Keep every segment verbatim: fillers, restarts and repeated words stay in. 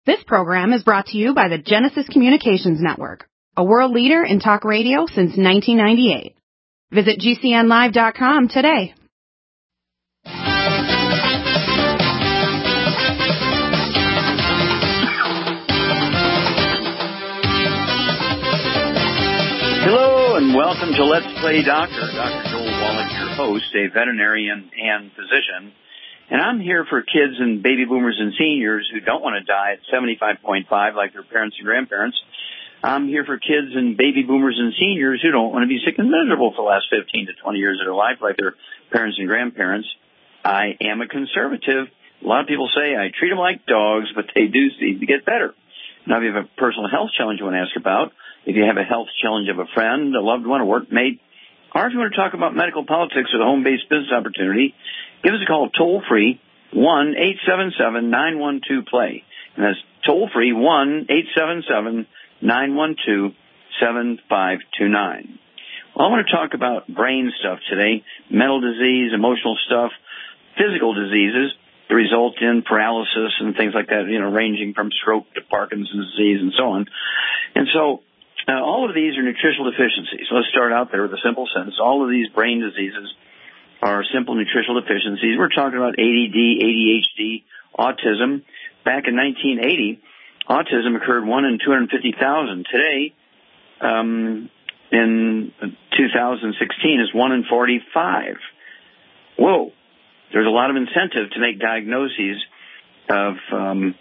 This program is brought to you by the Genesis Communications Network, a world leader in talk radio since nineteen ninety-eight. Visit G C N live dot com today. Hello and welcome to Let's Play Doctor. Doctor Joel Wallach, your host, a veterinarian and physician. And I'm here for kids and baby boomers and seniors who don't want to die at seventy-five point five like their parents and grandparents. I'm here for kids and baby boomers and seniors who don't want to be sick and miserable for the last fifteen to twenty years of their life like their parents and grandparents. I am a conservative. A lot of people say I treat them like dogs, but they do seem to get better. Now, if you have a personal health challenge you want to ask about, if you have a health challenge of a friend, a loved one, a workmate, or if you want to talk about medical politics or the home-based business opportunity, give us a call toll-free, one eight seven seven, nine one two, play. And that's toll-free, one eight seven seven, nine one two, seven five two nine. Well, I want to talk about brain stuff today, mental disease, emotional stuff, physical diseases that result in paralysis and things like that, you know, ranging from stroke to Parkinson's disease and so on. And so uh, all of these are nutritional deficiencies. So let's start out there with a simple sentence. All of these brain diseases are simple nutritional deficiencies. We're talking about A D D, A D H D, autism. Back in nineteen eighty, autism occurred one in two hundred fifty thousand. Today, um, in two thousand sixteen, is one in forty-five. Whoa. There's a lot of incentive to make diagnoses of um,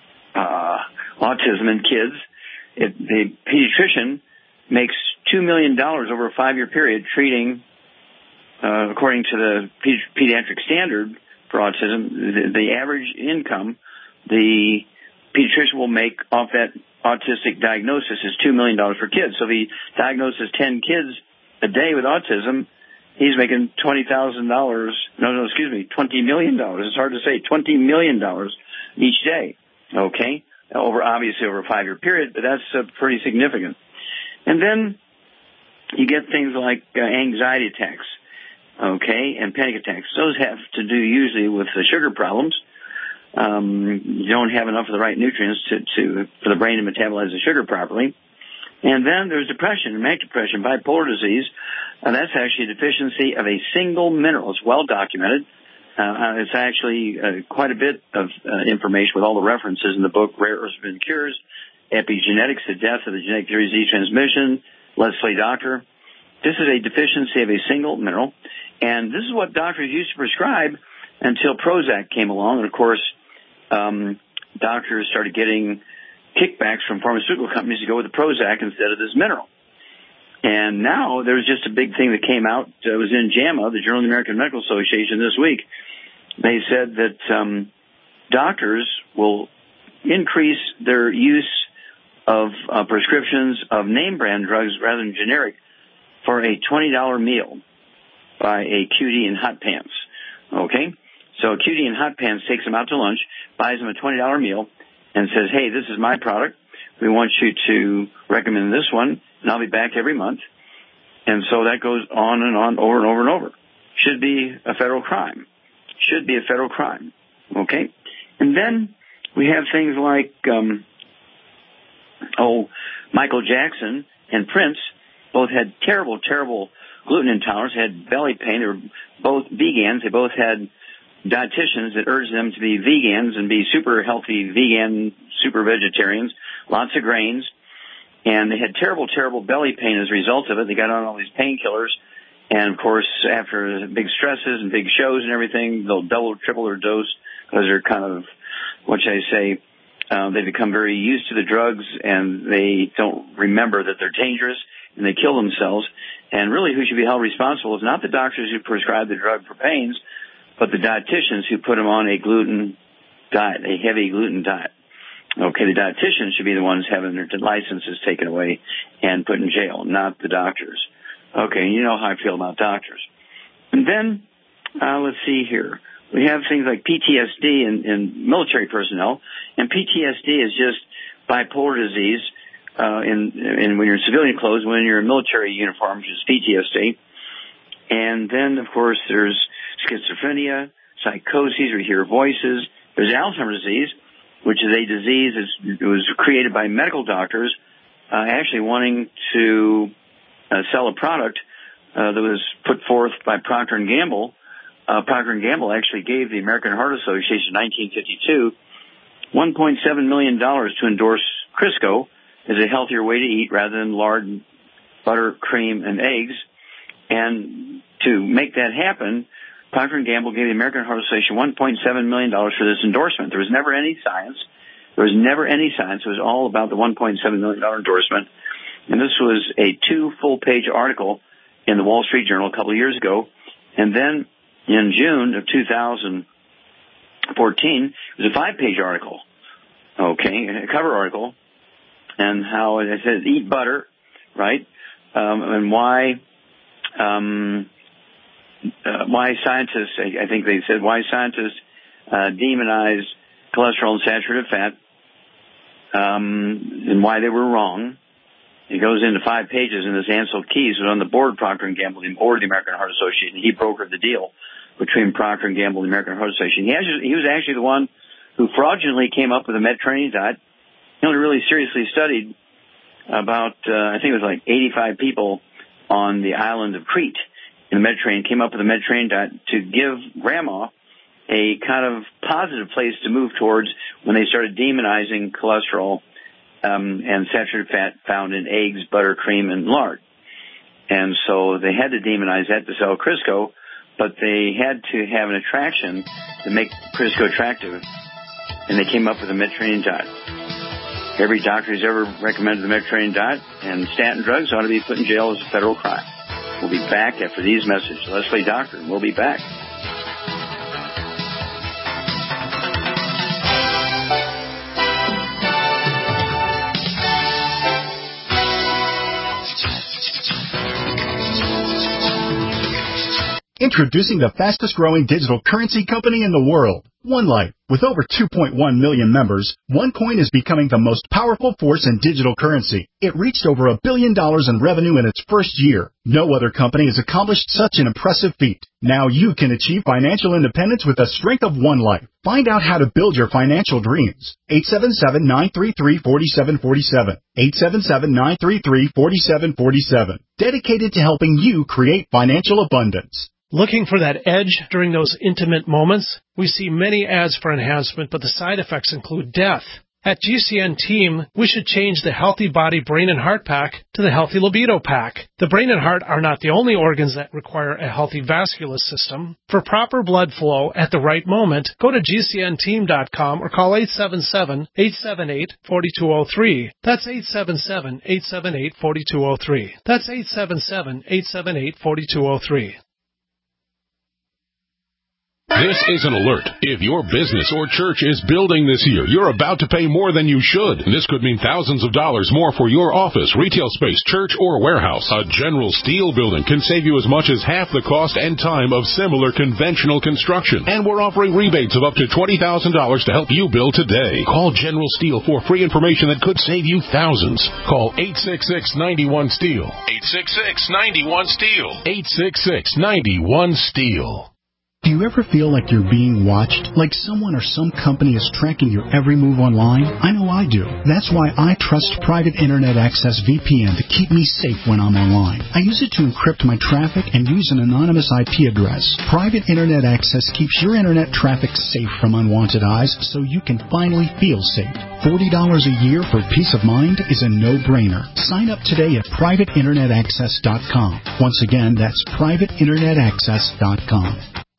uh, autism in kids. It, the pediatrician makes two million dollars over a five-year period treating, uh, according to the pediatric standard for autism, the, the average income the pediatrician will make off that autistic diagnosis is two million dollars for kids. So if he diagnoses ten kids a day with autism, he's making twenty thousand dollars, no, no, excuse me, twenty million dollars. It's hard to say, twenty million dollars each day, okay? Over, obviously over a five-year period, but that's uh, pretty significant. And then you get things like uh, anxiety attacks, okay, and panic attacks. Those have to do usually with the sugar problems. Um, you don't have enough of the right nutrients to, to for the brain to metabolize the sugar properly. And then there's depression, manic depression, bipolar disease. And that's actually a deficiency of a single mineral. It's well documented. Uh, it's actually uh, quite a bit of uh, information with all the references in the book, Rare Earths and Cures, Epigenetics, The Death of the Genetic Theory of Disease Transmission, Let's Play Doctor. This is a deficiency of a single mineral. And this is what doctors used to prescribe until Prozac came along. And, of course, um, doctors started getting kickbacks from pharmaceutical companies to go with the Prozac instead of this mineral. And now there's just a big thing that came out. It was in JAMA, the Journal of the American Medical Association, this week. They said that um, doctors will increase their use of uh, prescriptions of name brand drugs rather than generic for a twenty dollar meal by a Q D in Hot Pants. Okay? So Q D in Hot Pants takes them out to lunch, buys them a twenty dollar meal, and says, hey, this is my product. We want you to recommend this one, and I'll be back every month. And so that goes on and on, over and over and over. Should be a federal crime. Should be a federal crime. Okay? And then we have things like, um, oh, Michael Jackson and Prince both had terrible, terrible gluten intolerance, had belly pain. They were both vegans. They both had dietitians that urged them to be vegans and be super healthy vegan, super vegetarians, lots of grains. And they had terrible, terrible belly pain as a result of it. They got on all these painkillers. And, of course, after big stresses and big shows and everything, they'll double, triple their dose because they're kind of, what should I say, uh, they become very used to the drugs and they don't remember that they're dangerous and they kill themselves. And really who should be held responsible is not the doctors who prescribe the drug for pains, but the dietitians who put them on a gluten diet, a heavy gluten diet. Okay, the dietitians should be the ones having their licenses taken away and put in jail, not the doctors. Okay, you know how I feel about doctors. And then, uh, let's see here. We have things like P T S D in, in military personnel, and P T S D is just bipolar disease uh, in, in when you're in civilian clothes, when you're in military uniform, which is P T S D. And then, of course, there's schizophrenia, psychoses, or hear voices. There's Alzheimer's disease, which is a disease that was created by medical doctors uh, actually wanting to uh, sell a product uh, that was put forth by Procter and Gamble. Uh, Procter and Gamble actually gave the American Heart Association in nineteen fifty-two one point seven million dollars to endorse Crisco as a healthier way to eat rather than lard, butter, cream, and eggs. And to make that happen, Procter and Gamble gave the American Heart Association one point seven million dollars for this endorsement. There was never any science. There was never any science. It was all about the one point seven million dollars endorsement. And this was a two full-page article in the Wall Street Journal a couple of years ago. And then in June of two thousand fourteen, it was a five-page article, okay, a cover article, and how it says eat butter, right, um, and why um, uh, why scientists, I think they said, why scientists uh, demonize cholesterol and saturated fat, um, and why they were wrong. It goes into five pages, and this Ansel Keys was on the board of Procter and Gamble, the board of the American Heart Association. He brokered the deal between Procter and Gamble and the American Heart Association. He, actually, he was actually the one who fraudulently came up with a Mediterranean diet. He only really seriously studied about, uh, I think it was like eighty-five people on the island of Crete in the Mediterranean, came up with a Mediterranean diet to give grandma a kind of positive place to move towards when they started demonizing cholesterol um, and saturated fat found in eggs, butter, cream, and lard. And so they had to demonize that to sell Crisco, but they had to have an attraction to make Crisco attractive, and they came up with a Mediterranean diet. Every doctor who's ever recommended the Mediterranean diet and statin drugs ought to be put in jail as a federal crime. We'll be back after these messages. Let's Play Doctor, and we'll be back. Introducing the fastest-growing digital currency company in the world, OneLife. With over two point one million members, OneCoin is becoming the most powerful force in digital currency. It reached over a billion dollars in revenue in its first year. No other company has accomplished such an impressive feat. Now you can achieve financial independence with the strength of OneLife. Find out how to build your financial dreams. eight seven seven, nine three three, four seven four seven. eight seven seven, nine three three, four seven four seven. Dedicated to helping you create financial abundance. Looking for that edge during those intimate moments? We see many ads for enhancement, but the side effects include death. At G C N Team, we should change the Healthy Body, Brain, and Heart Pack to the Healthy Libido Pack. The brain and heart are not the only organs that require a healthy vascular system. For proper blood flow at the right moment, go to G C N team dot com or call eight seven seven, eight seven eight, four two zero three. That's eight seven seven, eight seven eight, four two zero three. That's eight seven seven, eight seven eight, four two zero three. This is an alert. If your business or church is building this year, you're about to pay more than you should. This could mean thousands of dollars more for your office, retail space, church, or warehouse. A General Steel building can save you as much as half the cost and time of similar conventional construction. And we're offering rebates of up to twenty thousand dollars to help you build today. Call General Steel for free information that could save you thousands. Call eight six six, nine one, STEEL. eight six six, nine one, STEEL. eight six six, nine one, STEEL. Do you ever feel like you're being watched? Like someone or some company is tracking your every move online? I know I do. That's why I trust Private Internet Access V P N to keep me safe when I'm online. I use it to encrypt my traffic and use an anonymous I P address. Private Internet Access keeps your internet traffic safe from unwanted eyes so you can finally feel safe. forty dollars a year for peace of mind is a no-brainer. Sign up today at private internet access dot com. Once again, that's private internet access dot com.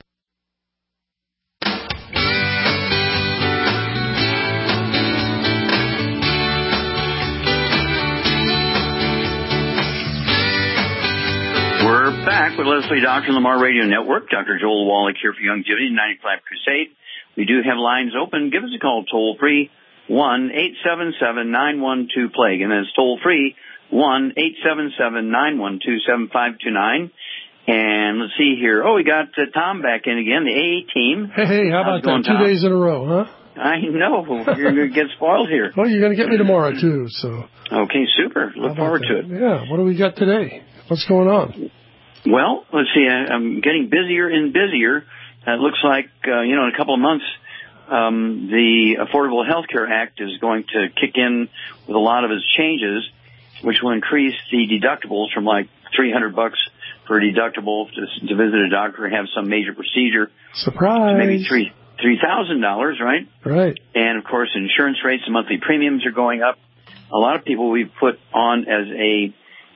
We're back with Leslie Doctor Lamar Radio Network. Doctor Joel Wallach here for Youngevity ninety-five Crusade. We do have lines open. Give us a call toll free, one eight seven seven, nine one two, plague. And that's toll free, one eight seven seven, nine one two, seven five two nine. And let's see here. Oh, we got uh, Tom back in again, the A A team. Hey, hey, how about that? Two Tom? days in a row, huh? I know. You're going to get spoiled here. Well, you're going to get me tomorrow, too, so. Okay, super. Look forward that? to it. Yeah, what do we got today? What's going on? Well, let's see. I'm getting busier and busier. Uh, it looks like, uh, you know, in a couple of months, um, the Affordable Health Care Act is going to kick in with a lot of its changes, which will increase the deductibles from like three hundred bucks for a deductible to, to visit a doctor or have some major procedure. Surprise. To maybe three three thousand dollars, right? Right. And of course, insurance rates and monthly premiums are going up. A lot of people we've put on as a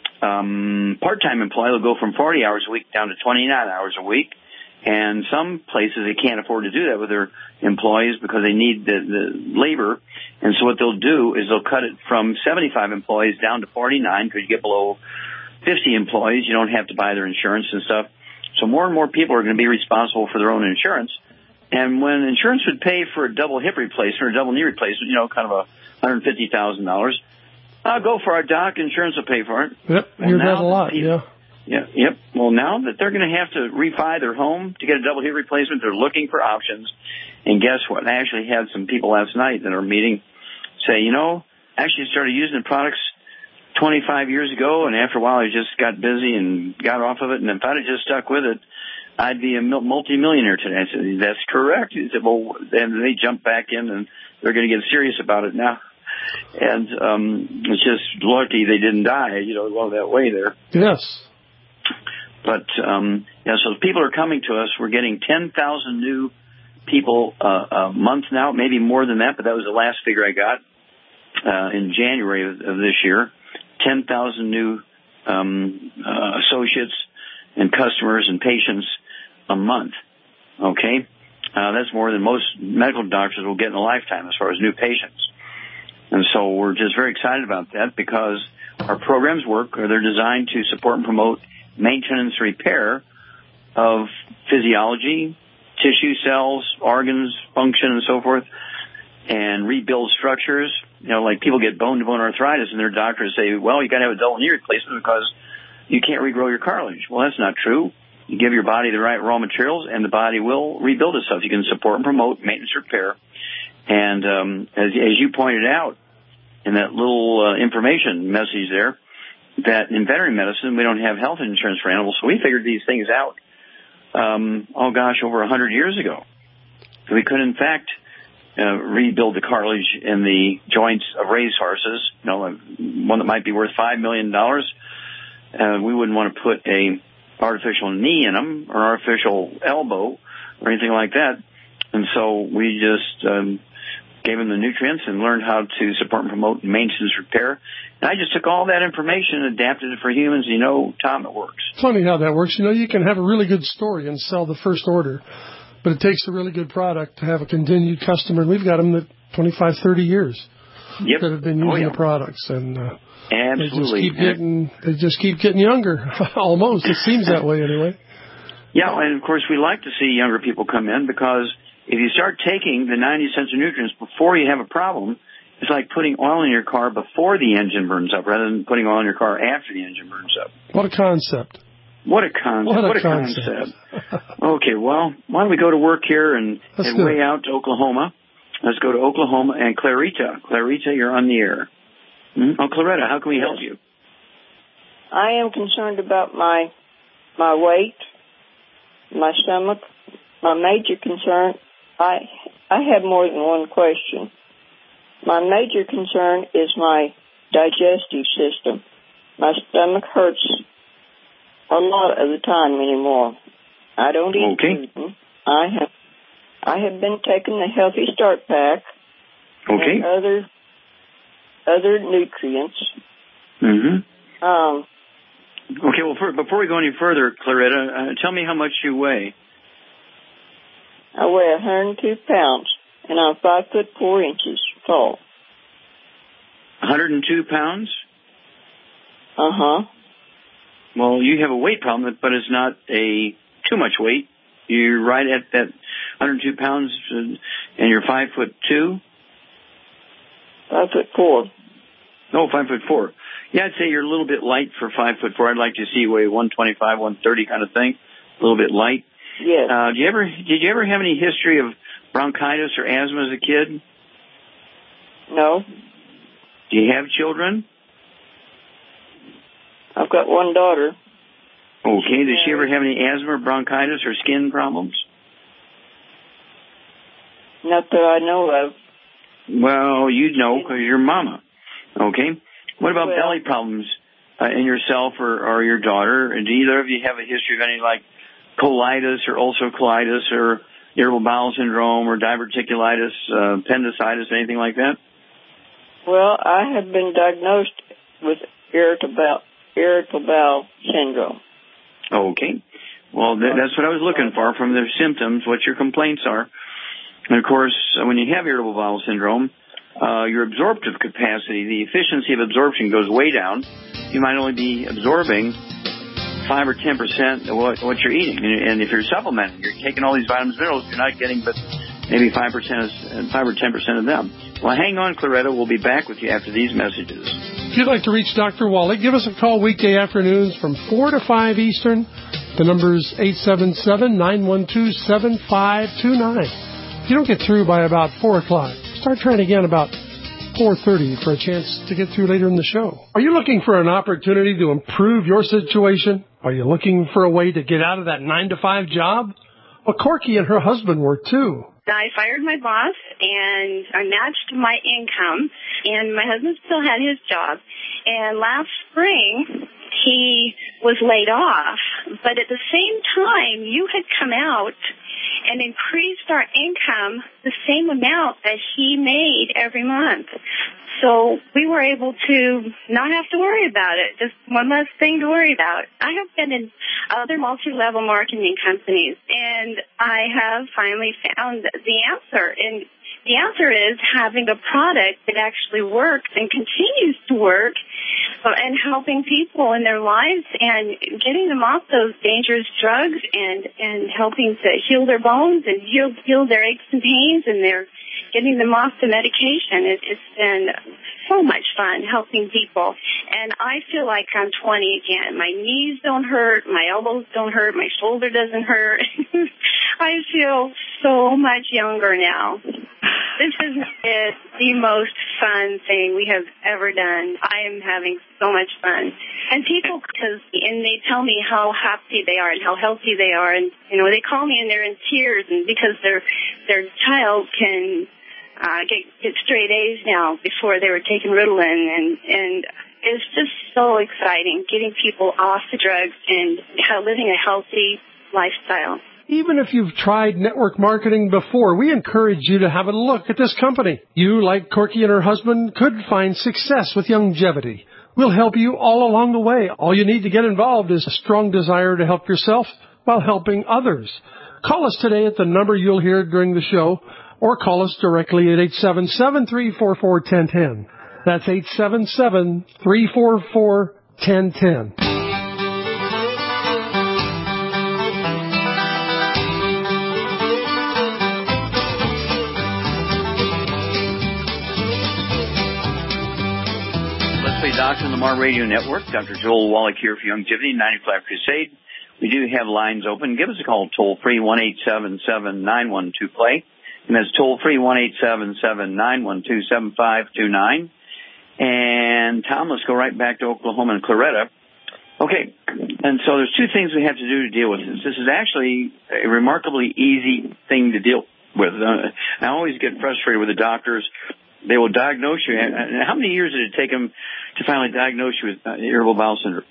um, part-time employee will go from forty hours a week down to twenty-nine hours a week. And some places they can't afford to do that with their employees because they need the, the labor. And so what they'll do is they'll cut it from seventy-five employees down to forty-nine because you get below fifty employees. You don't have to buy their insurance and stuff. So more and more people are going to be responsible for their own insurance. And when insurance would pay for a double hip replacement or a double knee replacement, you know, kind of a one hundred fifty thousand dollars, I'll go for our doc. Insurance will pay for it. Yep, well, hear that a lot, people, yeah. Yeah, yep. Well, now that they're going to have to refi their home to get a double hip replacement, they're looking for options. And guess what? I actually had some people last night in our meeting say, you know, actually started using the products twenty-five years ago, and after a while I just got busy and got off of it, and if I'd have just stuck with it, I'd be a multi-millionaire today. I said, that's correct. He said, well, then they jumped back in, and they're going to get serious about it now. And um, it's just lucky they didn't die, you know, go that way there. Yes. But, um, yeah, so people are coming to us. We're getting ten thousand new people uh, a month now, maybe more than that, but that was the last figure I got uh, in January of, of this year. ten thousand new um, uh, associates and customers and patients a month, okay? Uh, that's more than most medical doctors will get in a lifetime as far as new patients. And so we're just very excited about that because our programs work, or they're designed to support and promote maintenance repair of physiology, tissue, cells, organs, function, and so forth, and rebuild structures. You know, like people get bone-to-bone arthritis, and their doctors say, well, you got to have a double knee replacement because you can't regrow your cartilage. Well, that's not true. You give your body the right raw materials, and the body will rebuild itself. You can support and promote maintenance repair. And um, as, as you pointed out in that little uh, information message there, that in veterinary medicine, we don't have health insurance for animals, so we figured these things out, um, oh gosh, over a hundred years ago. We could, in fact, uh, rebuild the cartilage in the joints of racehorses, you know, one that might be worth five million dollars. Uh, we wouldn't want to put a artificial knee in them or artificial elbow or anything like that. And so we just um, gave them the nutrients and learned how to support and promote maintenance repair. And I just took all that information and adapted it for humans. You know, Tom, it works. Funny how that works. You know, you can have a really good story and sell the first order, but it takes a really good product to have a continued customer. And we've got them that twenty-five, thirty years yep. that have been using oh, yeah. the products. And uh, Absolutely. They just keep getting, they just keep getting younger. Almost. It seems that way anyway. Yeah, and of course we like to see younger people come in because if you start taking the ninety essential nutrients before you have a problem, it's like putting oil in your car before the engine burns up rather than putting oil in your car after the engine burns up. What a concept. What a concept. What a, what a concept. concept. Okay, well, why don't we go to work here and head way out to Oklahoma. Let's go to Oklahoma and Clarita. Clarita, you're on the air. Hmm? Oh, Clarita, how can we help you? I am concerned about my my weight, my stomach. My major concern, I I have more than one question. My major concern is my digestive system. My stomach hurts a lot of the time anymore. I don't eat okay. gluten. I have I have been taking the Healthy Start Pack okay. and other other nutrients. Mm-hmm. Um. Okay. Well, for, before we go any further, Clarita, uh, tell me how much you weigh. I weigh one hundred two pounds, and I'm five foot four inches tall. one hundred two pounds? Uh-huh. Well, you have a weight problem, but it's not a too much weight. You're right at that one hundred two pounds, and you're five foot two? Five foot four. No, five foot four. Yeah, I'd say you're a little bit light for five foot four. I'd like to see you weigh one twenty-five, one thirty kind of thing. A little bit light. Yes. Uh, did you ever did you ever have any history of bronchitis or asthma as a kid? No. Do you have children? I've got one daughter. Okay. Did she ever have any asthma or bronchitis or skin problems? No, Not that I know of. Well, you know because you're mama. Okay. What about well, belly problems uh, in yourself or, or your daughter? And do either of you have a history of any like colitis or ulcer colitis or irritable bowel syndrome or diverticulitis, uh, appendicitis, anything like that? Well, I have been diagnosed with irritable, irritable bowel syndrome. Okay. Well, th- that's what I was looking for from the symptoms, what your complaints are. And, of course, when you have irritable bowel syndrome, uh, your absorptive capacity, the efficiency of absorption goes way down. You might only be absorbing five or ten percent of what, what you're eating. And, and if you're supplementing, you're taking all these vitamins and minerals, you're not getting but maybe five percent, five or ten percent of them. Well, hang on, Claretta. We'll be back with you after these messages. If you'd like to reach Doctor Wally, give us a call weekday afternoons from four to five Eastern. The number's eight seven seven, nine one two, seven five two nine. If you don't get through by about four o'clock, start trying again about four thirty for a chance to get through later in the show. Are you looking for an opportunity to improve your situation? Are you looking for a way to get out of that nine to five job? Well, Corky and her husband were too. I fired my boss, and I matched my income, and my husband still had his job. And last spring, he was laid off. But at the same time, you had come out and increased our income the same amount that he made every month. So we were able to not have to worry about it, just one less thing to worry about. I have been in other multi-level marketing companies, and I have finally found the answer. And the answer is having a product that actually works and continues to work and helping people in their lives and getting them off those dangerous drugs and, and helping to heal their bones and heal, heal their aches and pains, and they're getting them off the medication. It, it's been so much fun helping people. And I feel like I'm twenty again. My knees don't hurt. My elbows don't hurt. My shoulder doesn't hurt. I feel so much younger now. This is it, the most fun thing we have ever done. I am having so much fun. And people, cause, and they tell me how happy they are and how healthy they are. And, you know, they call me and they're in tears, and because their their child can uh, get, get straight A's now. Before they were taking Ritalin. And, and it's just so exciting getting people off the drugs and how, living a healthy lifestyle. Even if you've tried network marketing before, we encourage you to have a look at this company. You, like Corky and her husband, could find success with longevity. We'll help you all along the way. All you need to get involved is a strong desire to help yourself while helping others. Call us today at the number you'll hear during the show, or call us directly at eight seven seven, three four four, one zero one zero. That's eight seven seven, three four four, one zero one zero. Doctor on the Mar Radio Network. Doctor Joel Wallach here for Longevity ninety-five Crusade. We do have lines open. Give us a call toll free, one eight seven seven, nine one two, play. And that's toll free, one eight seven seven, nine one two, seven five two nine. And Tom, let's go right back to Oklahoma and Claretta. Okay, and so there's two things we have to do to deal with this. This is actually a remarkably easy thing to deal with. Uh, I always get frustrated with the doctors. They will diagnose you. And how many years did it take them to finally diagnose you with uh, irritable bowel syndrome?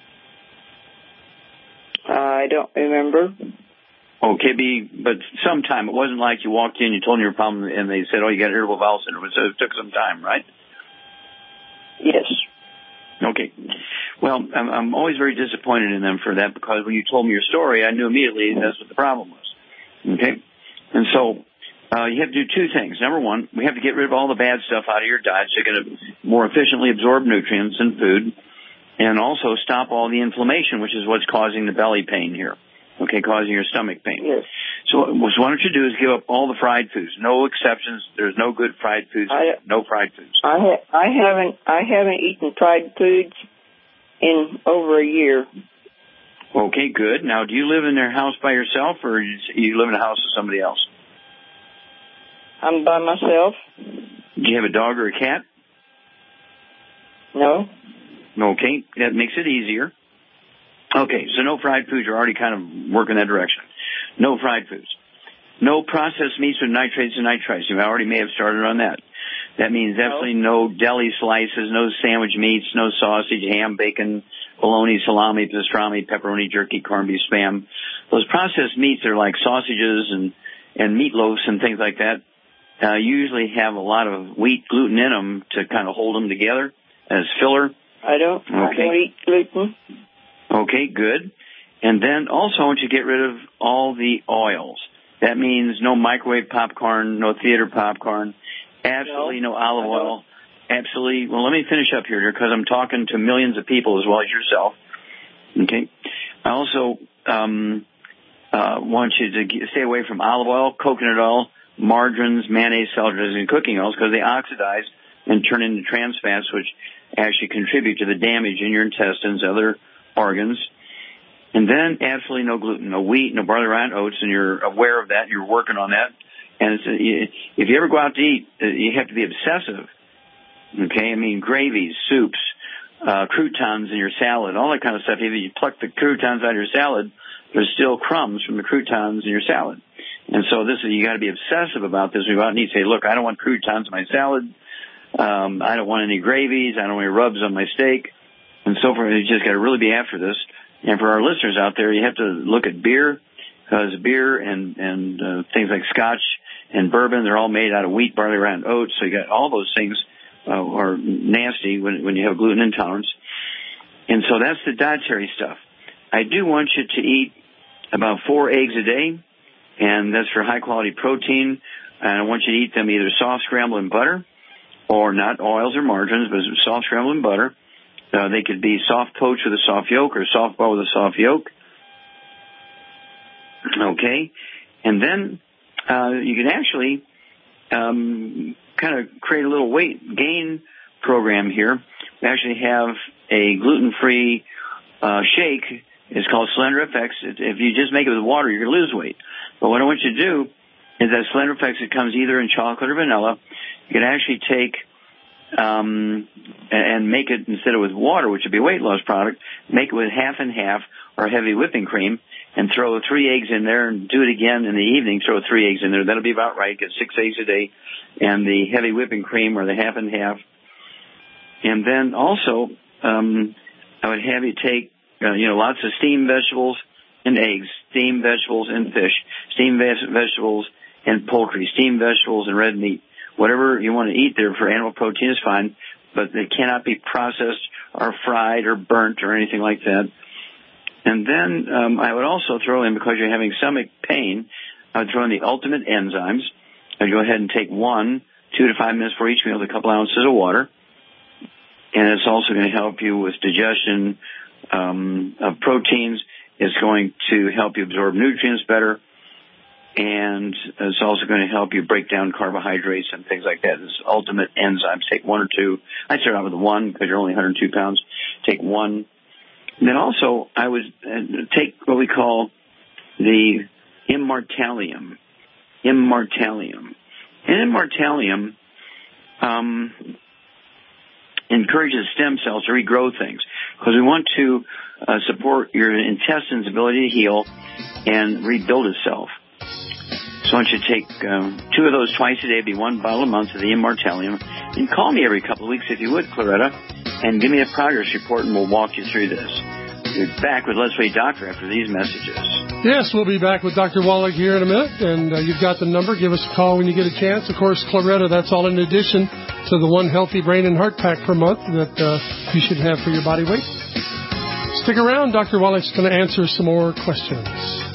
I don't remember. Okay, be, but sometime. It wasn't like you walked in, you told them your problem, and they said, oh, you got irritable bowel syndrome. So it took some time, right? Yes. Okay. Well, I'm, I'm always very disappointed in them for that, because when you told me your story, I knew immediately that's what the problem was. Okay? And so Uh, you have to do two things. Number one, we have to get rid of all the bad stuff out of your diet so you're going to more efficiently absorb nutrients and food, and also stop all the inflammation, which is what's causing the belly pain here, okay, causing your stomach pain. Yes. So, so what you do is give up all the fried foods. No exceptions. There's no good fried foods. I, no fried foods. I, ha- I haven't I haven't eaten fried foods in over a year. Okay, good. Now, do you live in their house by yourself, or do you live in a house with somebody else? I'm by myself. Do you have a dog or a cat? No. Okay, that makes it easier. Okay, so no fried foods. You're already kind of working that direction. No fried foods. No processed meats with nitrates and nitrites. You already may have started on that. That means absolutely no deli slices, no sandwich meats, no sausage, ham, bacon, bologna, salami, pastrami, pepperoni, jerky, corned beef, Spam. Those processed meats are like sausages and, and meatloafs and things like that. Uh, usually have a lot of wheat gluten in them to kind of hold them together as filler. I don't, okay. I don't eat gluten. Okay, good. And then also I want you to get rid of all the oils. That means no microwave popcorn, no theater popcorn, absolutely no, no olive oil. Absolutely. Well, let me finish up here because I'm talking to millions of people as well as yourself. Okay. I also um, uh, want you to get, stay away from olive oil, coconut oil, margarines, mayonnaise, salad dressing, and cooking oils because they oxidize and turn into trans fats, which actually contribute to the damage in your intestines, other organs. And then absolutely no gluten, no wheat, no barley, rye, and oats, and you're aware of that. You're working on that. And it's, if you ever go out to eat, you have to be obsessive. Okay, I mean gravies, soups, uh, croutons in your salad, all that kind of stuff. If you pluck the croutons out of your salad, there's still crumbs from the croutons in your salad. And so this is, you got to be obsessive about this. We go out and eat, say, look, I don't want croutons in my salad. Um, I don't want any gravies. I don't want any rubs on my steak, and so forth. You just got to really be after this. And for our listeners out there, you have to look at beer, because beer and and uh, things like Scotch and bourbon, they're all made out of wheat, barley, rye, and oats. So you got all those things uh, are nasty when when you have gluten intolerance. And so that's the dietary stuff. I do want you to eat about four eggs a day, and that's for high quality protein. And I want you to eat them either soft scrambled in butter, or not oils or margarines, but soft scrambled in butter. Uh, they could be soft poached with a soft yolk or soft boiled with a soft yolk. Okay. And then uh, you can actually um, kind of create a little weight gain program here. We actually have a gluten-free uh, shake. It's called Slender F X. If you just make it with water, you're going to lose weight. But what I want you to do is that Slender F X, it comes either in chocolate or vanilla. You can actually take um, and make it, instead of with water, which would be a weight loss product, make it with half and half or heavy whipping cream and throw three eggs in there and do it again in the evening. Throw three eggs in there. That'll be about right. Get six eggs a day and the heavy whipping cream or the half and half. And then also, um, I would have you take, uh, you know, lots of steamed vegetables and eggs, steamed vegetables and fish, steamed ve- vegetables and poultry, steamed vegetables and red meat. Whatever you want to eat there for animal protein is fine, but they cannot be processed or fried or burnt or anything like that. And then um, I would also throw in, because you're having stomach pain, I would throw in the ultimate enzymes. I'd go ahead and take one, two to five minutes for each meal with a couple ounces of water. And it's also going to help you with digestion um, of proteins. It's going to help you absorb nutrients better. And it's also going to help you break down carbohydrates and things like that. This ultimate enzymes. Take one or two. I start out with one because you're only one hundred two pounds. Take one. And then also I would take what we call the Immortalium. Immortalium. And Immortalium um, encourages stem cells to regrow things, because we want to uh, support your intestines' ability to heal and rebuild itself. So I want you to take um, two of those twice a day, be one bottle a month of the Immortalium. And call me every couple of weeks if you would, Claretta, and give me a progress report, and we'll walk you through this. We're back with Let's Play Doctor after these messages. Yes, we'll be back with Doctor Wallach here in a minute, and uh, you've got the number. Give us a call when you get a chance. Of course, Claretta, that's all in addition to the one healthy brain and heart pack per month that uh, you should have for your body weight. Stick around. Doctor Wallach's going to answer some more questions.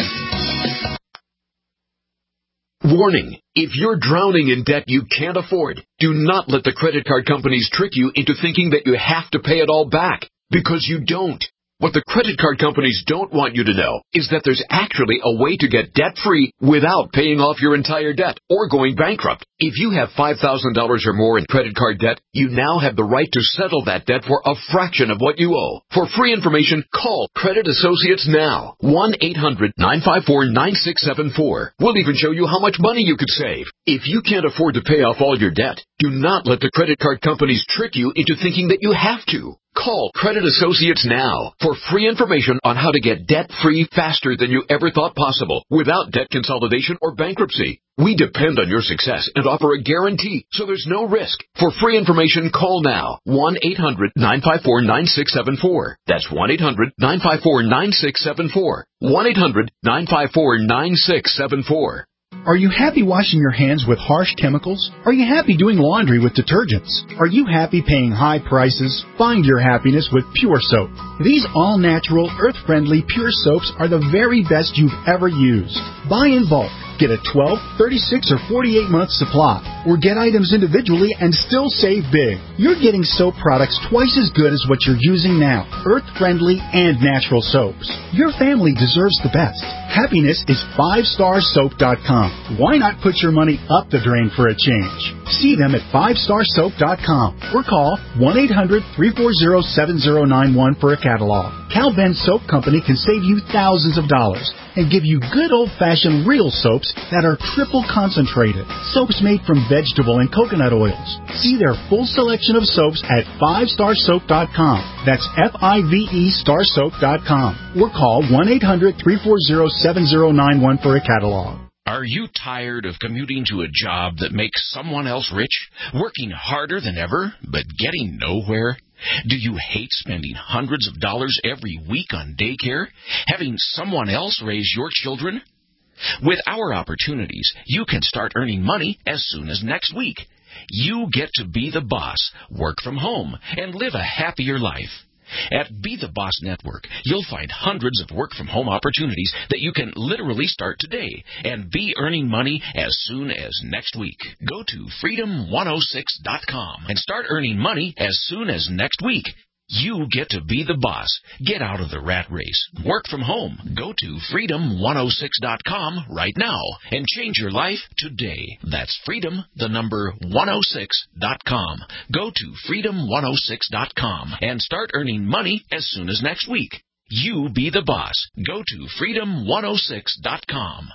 Warning, if you're drowning in debt you can't afford, do not let the credit card companies trick you into thinking that you have to pay it all back, because you don't. What the credit card companies don't want you to know is that there's actually a way to get debt-free without paying off your entire debt or going bankrupt. If you have five thousand dollars or more in credit card debt, you now have the right to settle that debt for a fraction of what you owe. For free information, call Credit Associates now. one eight hundred nine five four nine six seven four. We'll even show you how much money you could save. If you can't afford to pay off all your debt, Do not let the credit card companies trick you into thinking that you have to. Call Credit Associates now for free information on how to get debt-free faster than you ever thought possible without debt consolidation or bankruptcy. We depend on your success and offer a guarantee, so there's no risk. For free information, call now. one eight hundred nine five four nine six seven four. That's one eight hundred nine five four nine six seven four. one eight hundred nine five four nine six seven four. Are you happy washing your hands with harsh chemicals? Are you happy doing laundry with detergents? Are you happy paying high prices? Find your happiness with Pure Soap. These all-natural, earth-friendly Pure Soaps are the very best you've ever used. Buy in bulk. Get a twelve, thirty-six, or forty-eight month supply, or get items individually and still save big. You're getting soap products twice as good as what you're using now, earth-friendly and natural soaps. Your family deserves the best. Happiness is five star soap dot com. Why not put your money up the drain for a change? See them at five star soap dot com or call one eight hundred three four zero seven zero nine one for a catalog. Cal Ben Soap Company can save you thousands of dollars and give you good old-fashioned real soaps that are triple concentrated. Soaps made from vegetable and coconut oils. See their full selection of soaps at five star soap dot com. That's F I V E star soap dot com. Or call one eight hundred three four zero seven zero nine one for a catalog. Are you tired of commuting to a job that makes someone else rich, working harder than ever, but getting nowhere? Do you hate spending hundreds of dollars every week on daycare, having someone else raise your children? With our opportunities, you can start earning money as soon as next week. You get to be the boss, work from home, and live a happier life. At Be the Boss Network, you'll find hundreds of work-from-home opportunities that you can literally start today and be earning money as soon as next week. Go to freedom one oh six dot com and start earning money as soon as next week. You get to be the boss. Get out of the rat race. Work from home. Go to freedom one oh six dot com right now and change your life today. That's freedom, the number one oh six dot com. Go to freedom one oh six dot com and start earning money as soon as next week. You be the boss. Go to freedom one oh six dot com.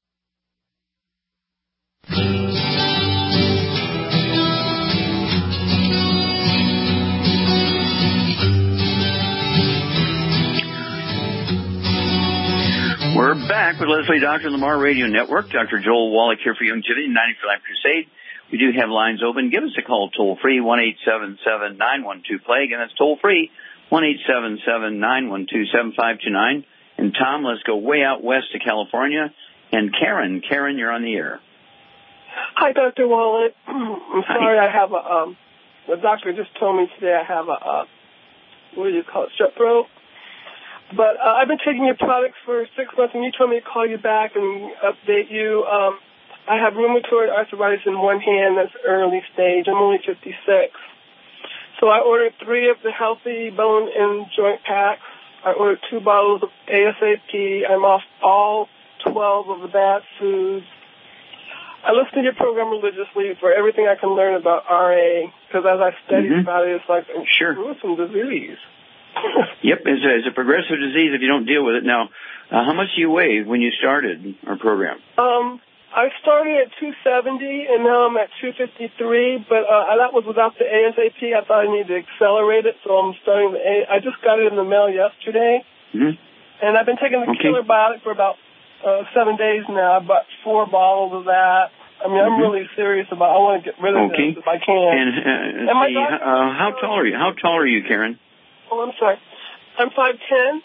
We're back with Leslie Doctor on the Mar Radio Network. Doctor Joel Wallach here for Youngevity, ninety for Life Crusade. We do have lines open. Give us a call toll-free, one eight seven seven nine one two plague. And that's toll-free, one eight seven seven nine one two seven five two nine. And Tom, let's go way out west to California. And Karen, Karen, you're on the air. Hi, Doctor Wallach. I'm sorry Hi. I have a, um, the doctor just told me today I have a, uh, what do you call it, strep throat. But uh, I've been taking your products for six months, and you told me to call you back and update you. Um, I have rheumatoid arthritis in one hand. That's early stage. I'm only fifty-six. So I ordered three of the Healthy Bone and Joint Packs. I ordered two bottles of ASAP. I'm off all twelve of the bad foods. I listen to your program religiously for everything I can learn about R A, because as I study mm-hmm. about it, it's like a sure. gruesome disease. Yep, it's a, it's a progressive disease if you don't deal with it. Now, uh, how much do you weigh when you started our program? Um, I started at two seventy, and now I'm at two fifty-three, but uh, that was without the ASAP. I thought I needed to accelerate it, so I'm starting the A- I just got it in the mail yesterday, mm-hmm. and I've been taking the okay. Killer Biotic for about uh, seven days now. I bought four bottles of that. I mean, I'm mm-hmm. really serious about I want to get rid of okay. this if I can. And, uh, and my see, uh, how tall are you? How tall are you, Karen? Oh, I'm sorry. I'm five ten.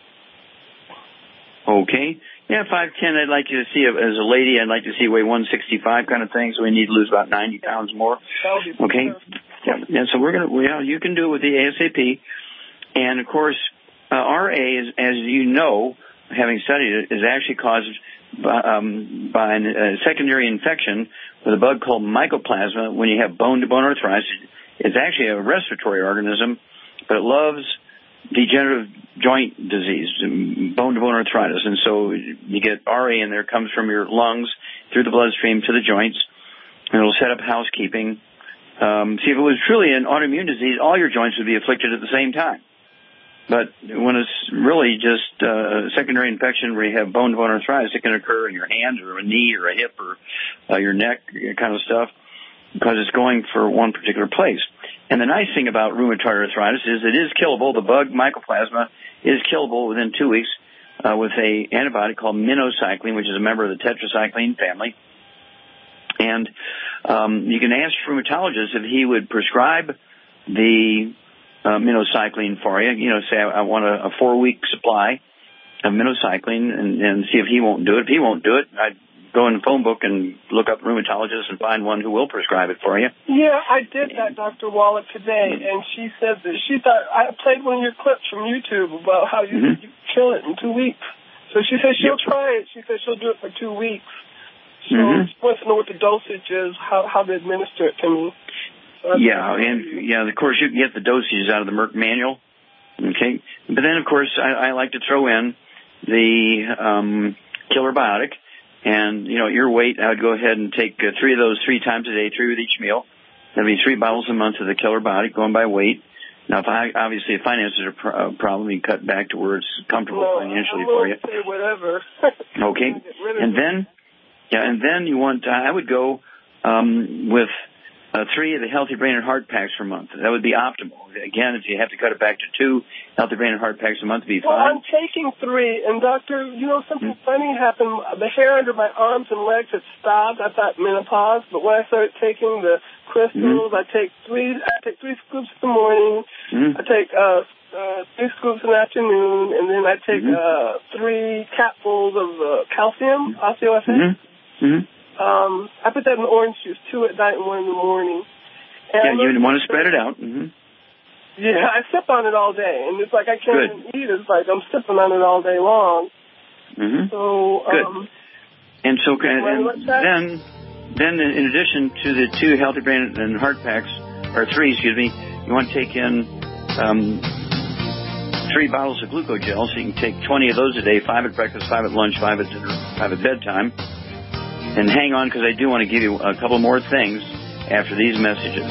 Okay. Yeah, five ten. I'd like you to see, as a lady, I'd like to see weigh one sixty-five kind of thing, so we need to lose about ninety pounds more. Okay. Yeah, yeah, so we're going to, yeah, you can do it with the ASAP. And, of course, uh, R A, is, as you know, having studied it, is actually caused by, um, by a uh, secondary infection with a bug called mycoplasma when you have bone-to-bone arthritis. It's actually a respiratory organism, but it loves degenerative joint disease, bone-to-bone arthritis. And so you get R A in there, comes from your lungs through the bloodstream to the joints, and it'll set up housekeeping. Um, see, if it was truly an autoimmune disease, all your joints would be afflicted at the same time. But when it's really just uh, a secondary infection where you have bone-to-bone arthritis, it can occur in your hand or a knee or a hip or uh, your neck kind of stuff. because it's going for one particular place. And the nice thing about rheumatoid arthritis is it is killable. The bug mycoplasma is killable within two weeks uh, with a antibiotic called minocycline, which is a member of the tetracycline family. And um, you can ask your rheumatologist if he would prescribe the uh, minocycline for you. You know, say I, I want a, a four-week supply of minocycline and, and see if he won't do it. If he won't do it, I'd go in the phone book and look up rheumatologists and find one who will prescribe it for you. Yeah, I did that, Doctor Wallach, today, and she said that she thought, I played one of your clips from YouTube about how you, mm-hmm. you kill it in two weeks. So she said she'll yep. try it. She said she'll do it for two weeks. So mm-hmm. she wants to know what the dosage is, how, how to administer it to me. So yeah, and yeah, of course, you can get the dosages out of the Merck manual. Okay. But then, of course, I, I like to throw in the um, killer biotic. And, you know, at your weight, I would go ahead and take uh, three of those three times a day, three with each meal. That'd be three bottles a month of the killer biotic going by weight. Now, if I, obviously, if finances are a pro- problem, you cut back to where it's comfortable well, financially I'm for you. Say whatever. Okay. And then, yeah, and then you want, uh, I would go um, with uh, three of the Healthy Brain and Heart Packs per month. That would be optimal. Again, if you have to cut it back to two Healthy Brain and Heart Packs a month, would be well, fine. Well, I'm taking three, and Doctor, you know, something mm-hmm. funny happened. The hair under my arms and legs had stopped. I thought menopause, but when I started taking the crystals, mm-hmm. I take three. I take three scoops in the morning. Mm-hmm. I take uh, uh, three scoops in the afternoon, and then I take mm-hmm. uh, three capfuls of uh, calcium, osteo F A. Mm-hmm. Mm-hmm. Um, I put that in orange juice, two at night and one in the morning. And yeah, you want to spread it out. Mm-hmm. Yeah, I sip on it all day, and it's like I can't Good. even eat. It's like I'm sipping on it all day long. Mm-hmm. So, Good. um, and so, and, and then, then in addition to the two Healthy Brain and Heart Packs, or three, excuse me, you want to take in um, three bottles of glucogel, so you can take twenty of those a day, five at breakfast, five at lunch, five at dinner, five at bedtime. And hang on, because I do want to give you a couple more things after these messages.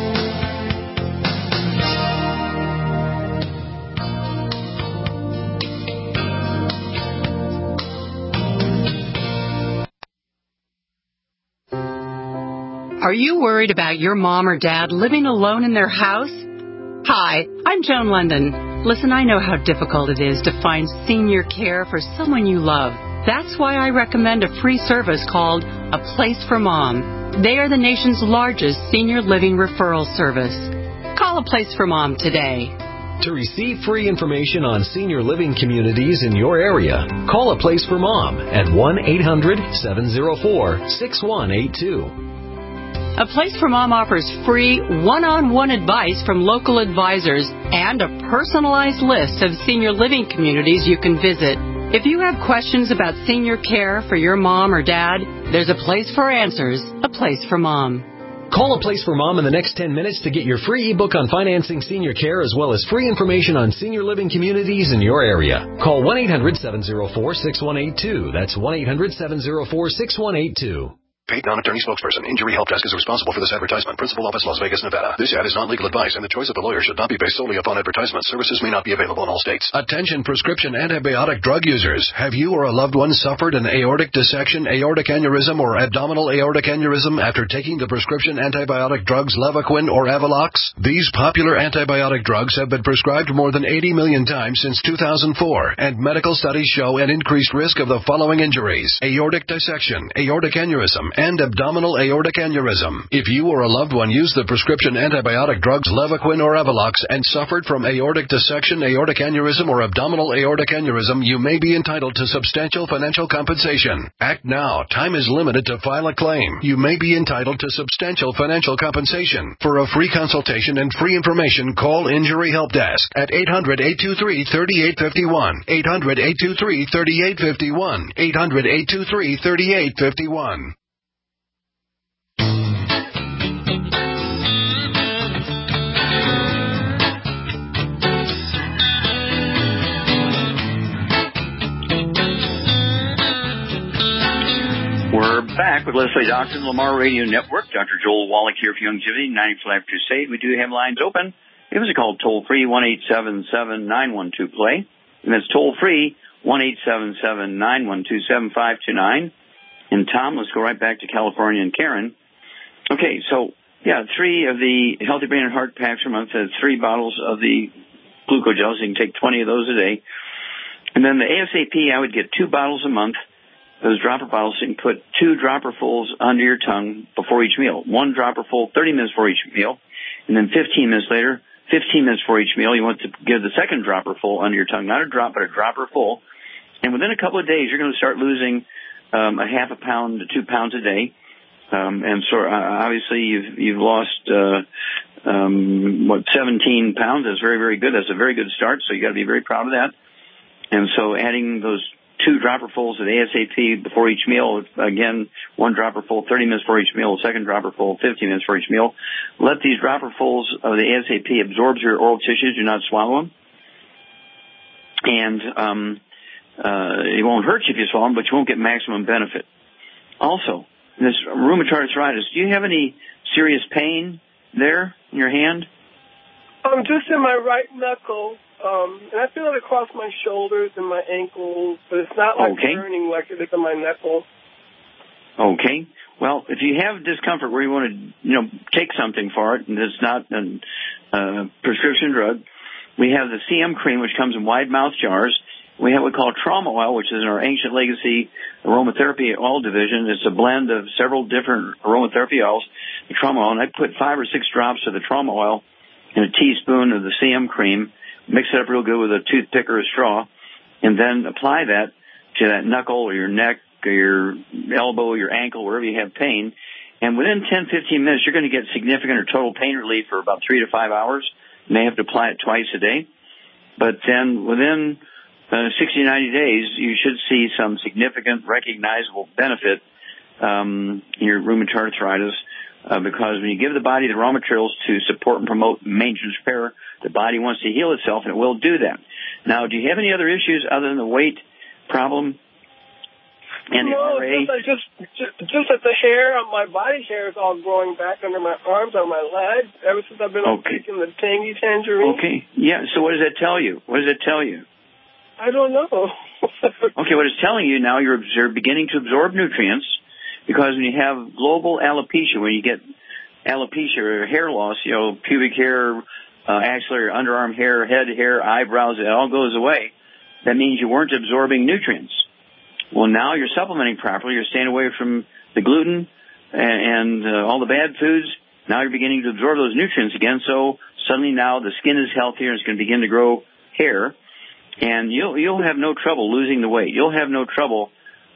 Are you worried about your mom or dad living alone in their house? Hi, I'm Joan London. Listen, I know how difficult it is to find senior care for someone you love. That's why I recommend a free service called A Place for Mom. They are the nation's largest senior living referral service. Call A Place for Mom today. To receive free information on senior living communities in your area, call A Place for Mom at one eight hundred seven oh four six one eight two. A Place for Mom offers free one-on-one advice from local advisors and a personalized list of senior living communities you can visit. If you have questions about senior care for your mom or dad, there's a place for answers, A Place for Mom. Call A Place for Mom in the next ten minutes to get your free ebook on financing senior care as well as free information on senior living communities in your area. Call one eight hundred seven oh four six one eight two. That's one eight hundred seven oh four six one eight two. Paid non-attorney spokesperson. Injury Help Desk is responsible for this advertisement. Principal office, Las Vegas, Nevada. This ad is not legal advice, and the choice of the lawyer should not be based solely upon advertisement. Services may not be available in all states. Attention prescription antibiotic drug users. Have you or a loved one suffered an aortic dissection, aortic aneurysm, or abdominal aortic aneurysm after taking the prescription antibiotic drugs Levaquin or Avalox? These popular antibiotic drugs have been prescribed more than eighty million times since two thousand four, and medical studies show an increased risk of the following injuries: aortic dissection, aortic aneurysm, and abdominal aortic aneurysm. If you or a loved one used the prescription antibiotic drugs Levaquin or Avalox and suffered from aortic dissection, aortic aneurysm, or abdominal aortic aneurysm, you may be entitled to substantial financial compensation. Act now. Time is limited to file a claim. You may be entitled to substantial financial compensation. For a free consultation and free information, call Injury Help Desk at eight hundred eight two three three eight five one, eight hundred eight two three three eight five one, eight hundred eight two three three eight five one. We're back with Leslie Doctor, the Lamar Radio Network. Doctor Joel Wallach here for Youngevity, ninety for Life Crusade. We do have lines open. Give us a call toll-free, one eight seven seven nine one two play. And that's toll-free, one eight seven seven nine one two seven five two nine. And Tom, let's go right back to California and Karen. Okay, so, yeah, three of the Healthy Brain and Heart packs per month, uh, three bottles of the glucogels. You can take twenty of those a day. And then the A S A P, I would get two bottles a month, those dropper bottles. So you can put two dropperfuls under your tongue before each meal. One dropperful, thirty minutes before each meal. And then fifteen minutes later, fifteen minutes before each meal, you want to give the second dropperful under your tongue. Not a drop, but a dropperful. And within a couple of days, you're going to start losing um, a half a pound to two pounds a day. Um, and so, uh, obviously, you've you've lost uh, um, what seventeen pounds. That's very, very good. That's a very good start. So you got to be very proud of that. And so, adding those two dropperfuls of the A S A P before each meal, again, one dropperful, thirty minutes before each meal, second dropperful, fifteen minutes before each meal. Let these dropperfuls of the A S A P absorb your oral tissues. Do not swallow them. And um, uh, it won't hurt you if you swallow them, but you won't get maximum benefit. Also, this rheumatoid arthritis, do you have any serious pain there in your hand? Um, just in my right knuckle, um, and I feel it across my shoulders and my ankles, but it's not like okay. burning like it is in my knuckle. Okay. Well, if you have discomfort where you want to, you know, take something for it, and it's not a uh, prescription drug, we have the C M cream, which comes in wide mouth jars. We have what we call trauma oil, which is in our Ancient Legacy Aromatherapy Oil Division. It's a blend of several different aromatherapy oils, the trauma oil, and I put five or six drops of the trauma oil in a teaspoon of the C M cream, mix it up real good with a toothpick or a straw, and then apply that to that knuckle or your neck or your elbow, your ankle, wherever you have pain. And within ten, fifteen minutes, you're going to get significant or total pain relief for about three to five hours. You may have to apply it twice a day. But then within uh, sixty, ninety days, you should see some significant, recognizable benefit um, in your rheumatoid arthritis. Uh, because when you give the body the raw materials to support and promote maintenance repair, the body wants to heal itself, and it will do that. Now, do you have any other issues other than the weight problem? And no, the just, I just, just just that the hair on my body hair is all growing back under my arms, on my legs, ever since I've been okay. taking the tangy tangerine. Okay. Yeah, so what does that tell you? What does it tell you? I don't know. Okay, what it's telling you now, you're, you're beginning to absorb nutrients, because when you have global alopecia, when you get alopecia or hair loss, you know, pubic hair, uh, axillary, underarm hair, head hair, eyebrows, it all goes away. That means you weren't absorbing nutrients. Well, now you're supplementing properly. You're staying away from the gluten and, and uh, all the bad foods. Now you're beginning to absorb those nutrients again. So suddenly now the skin is healthier and it's going to begin to grow hair. And you'll you'll have no trouble losing the weight. You'll have no trouble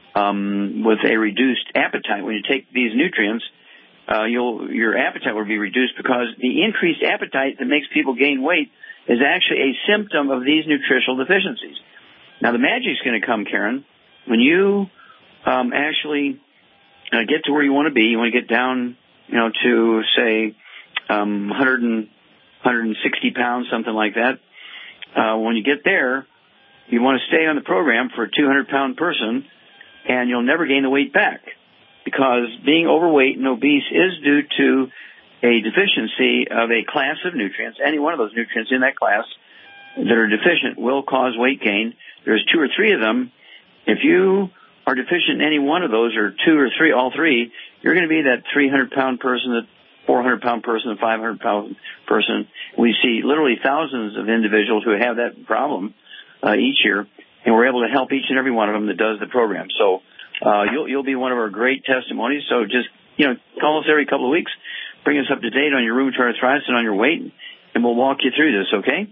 um, with a reduced appetite. When you take these nutrients, uh, you'll your appetite will be reduced, because the increased appetite that makes people gain weight is actually a symptom of these nutritional deficiencies. Now the magic's going to come, Karen, when you um, actually uh, get to where you want to be. You want to get down, you know, to say um, one hundred and, one hundred sixty pounds, something like that. Uh, when you get there, you want to stay on the program for a two hundred pound person, and you'll never gain the weight back, because being overweight and obese is due to a deficiency of a class of nutrients. Any one of those nutrients in that class that are deficient will cause weight gain. There's two or three of them. If you are deficient in any one of those, or two or three, all three, you're going to be that three hundred pound person, that four hundred pound person, the five hundred pound person. We see literally thousands of individuals who have that problem uh, each year, and we're able to help each and every one of them that does the program. So uh, you'll you'll be one of our great testimonies. So just, you know, call us every couple of weeks, bring us up to date on your rheumatoid arthritis and on your weight, and we'll walk you through this, okay?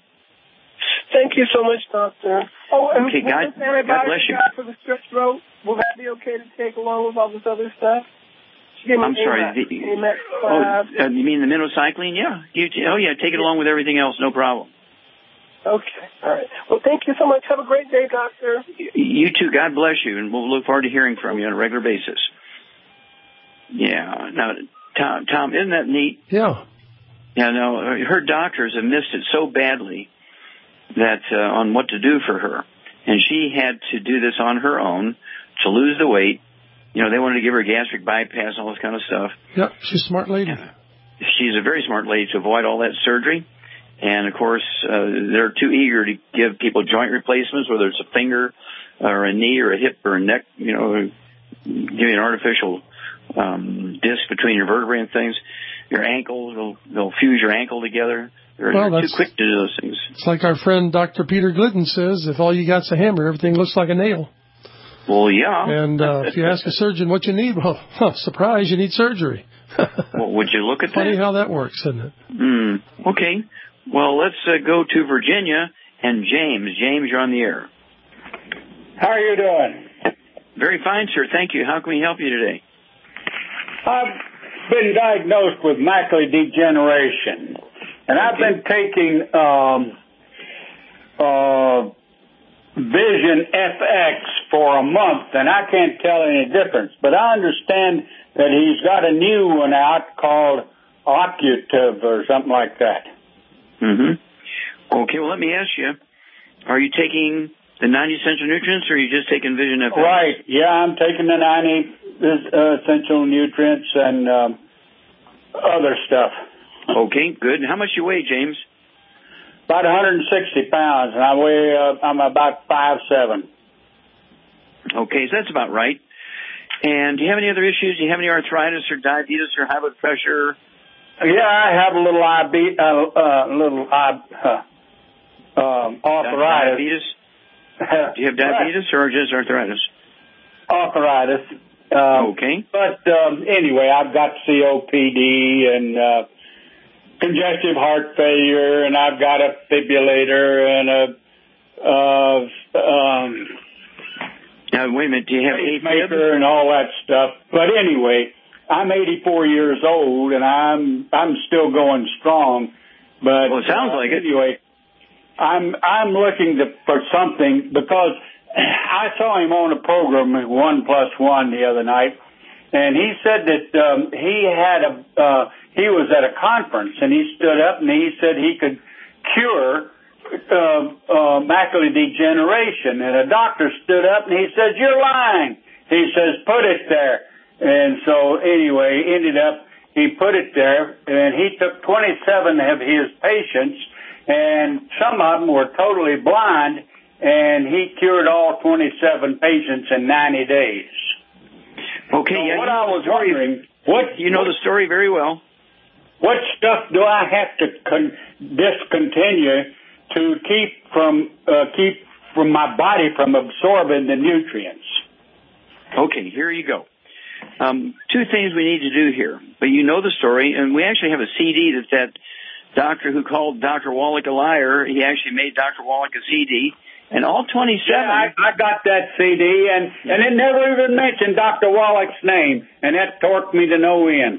Thank you so much, Doctor. Oh, and okay, God, God bless you. For the strep throat, will that be okay to take along with all this other stuff? I'm sorry. The, oh, uh, you mean the minocycline? Yeah. You, oh, yeah. Take it along with everything else. No problem. Okay. All right. Well, thank you so much. Have a great day, Doctor. You too. God bless you, and we'll look forward to hearing from you on a regular basis. Yeah. Now, Tom, Tom, isn't that neat? Yeah. Yeah. No, her doctors have missed it so badly that uh, on what to do for her, and she had to do this on her own to lose the weight. You know, they wanted to give her a gastric bypass and all this kind of stuff. Yep, she's a smart lady. Yeah. She's a very smart lady to avoid all that surgery. And, of course, uh, they're too eager to give people joint replacements, whether it's a finger or a knee or a hip or a neck, you know, give you an artificial um, disc between your vertebrae and things. Your ankle, they'll, they'll fuse your ankle together. They're, well, they're too quick to do those things. It's like our friend Doctor Peter Glidden says, if all you got's a hammer, everything looks like a nail. Well, yeah. And uh, if you ask a surgeon what you need, well, huh, surprise, you need surgery. Well, would you look at Funny that? how that works, isn't it? Mm, okay. Well, let's uh, go to Virginia and James. James, you're on the air. How are you doing? Very fine, sir. Thank you. How can we help you today? I've been diagnosed with macular degeneration, and I've been taking um, uh, Vision F X for a month, and I can't tell any difference. But I understand that he's got a new one out called Occutive or something like that. Mm-hmm. Okay, well, let me ask you, are you taking the ninety essential nutrients, or are you just taking Vision F X? Right, yeah, I'm taking the ninety uh, essential nutrients and um, other stuff. Okay, good. And how much you weigh, James? About one hundred sixty pounds, and I weigh, uh, I'm about five seven. Okay, so that's about right. And do you have any other issues? Do you have any arthritis or diabetes or high blood pressure? Yeah, I have a little I B, uh, uh, little uh, um, arthritis. Diabetes? Do you have diabetes or just arthritis? Arthritis. Uh, okay. But um, anyway, I've got C O P D and uh, congestive heart failure, and I've got a defibrillator and a uh, um, now wait a minute. Do you have pacemaker and all that stuff? But anyway, I'm eighty-four years old, and I'm I'm still going strong. But well, it sounds uh, like it. Anyway, I'm I'm looking to, for something because I saw him on a program, One Plus One, the other night, and he said that um, he had a uh, he was at a conference, and he stood up and he said he could cure uh, uh, macular degeneration, and a doctor stood up and he says, "You're lying." He says, "Put it there." And so anyway, ended up he put it there, and he took twenty-seven of his patients, and some of them were totally blind, and he cured all twenty-seven patients in ninety days. Okay, so yeah, what I was wondering, what you know what, the story very well. What stuff do I have to con- discontinue to keep from uh, keep from my body from absorbing the nutrients? Okay, here you go. Um, two things we need to do here, but you know the story, and we actually have a C D that that doctor who called Doctor Wallach a liar, he actually made Doctor Wallach a C D, and all twenty-seven... Yeah, I, I got that C D, and, and it never even mentioned Doctor Wallach's name, and that torqued me to no end.